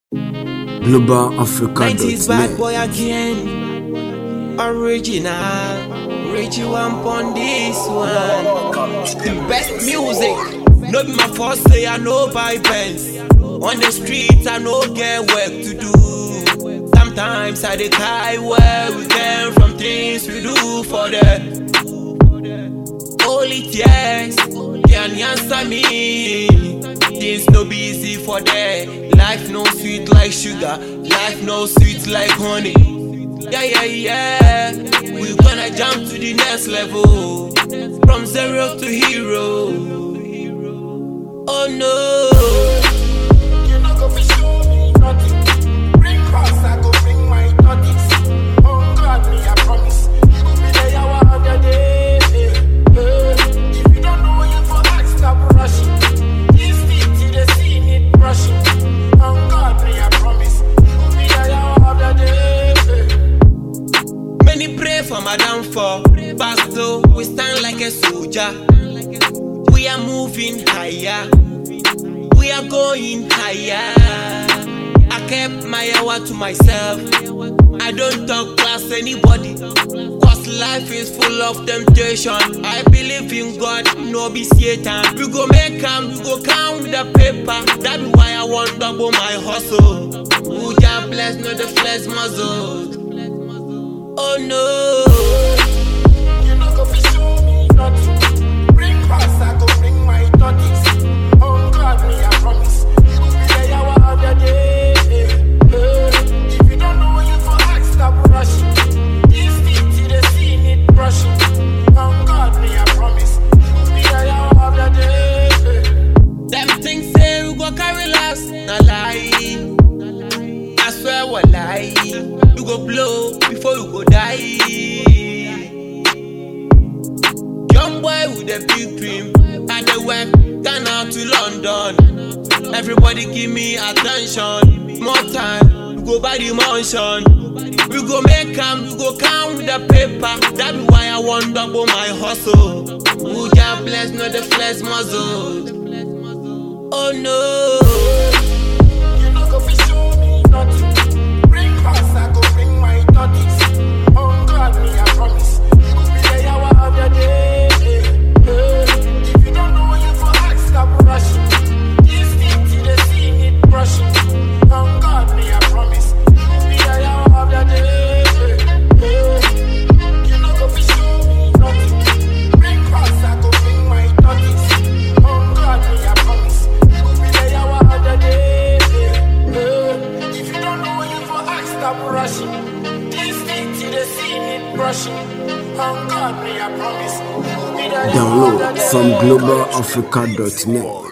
GlobalAfrica.net. bad boy again. Original. Richie one on this one. Best music. No be my first say I know buy pens. On the streets I no get work to do. Sometimes I dey cry where we came from, things we do for them. Only tears can answer me. Things no be easy for them. Life no sweet like sugar. Life no sweet like honey. Yeah. We gonna jump to the next level. From zero to hero. Oh no. You no go fi show me nothing. Bring house, I go bring my toddies. Oh God, me I promise. You go be there hour of the day. If you don't know you for ask, stop rushing. This thing till the see it brushing. Oh God, me I promise. You go be there hour of the day. Many pray for my downfall, but still we stand like a soldier. We are moving higher. We are going higher. I kept my hour to myself. I don't talk past anybody. Cause life is full of temptation. I believe in God, no be Satan. We go make am, we go count the paper. That's why I want double my hustle. Who just bless, not the flesh muscle. Oh no. You no go fi show me nothing. Bring house, I go bring my toddies. Oh God, me I promise. You go be there hour of the day. If you don't know you for ask, stop rushing. This thing till the see it brushing. Oh God, me I promise. You go be there hour of the day. Them things say we go carry last, na lie. I swear what lie. We go blow before we go die. Young boy with a big dream. I dey work, Ghana to London. Everybody give me attention. More time, we go buy the mansion. We go make am, we go count the paper. That's why I want double my hustle. Who just bless, not the flesh muscle. Oh no. You no go fi show me nothing. Bring house, I go bring my toddies. Oh God, me I promise. You go be there hour of the day. If you don't know you for ask, stop rushing. This thing till the see it brushing. Oh God, me I promise. You go be there hour of the day. You no go fi show me nothing. Bring house, I go bring my toddies. Oh God, me I promise. You go be there hour of the day. If you don't know you for ask, stop rushing. This thing till the see it brushing. Oh God, me I promise. You go be there hour of the Download day. from GlobalAfrica.net.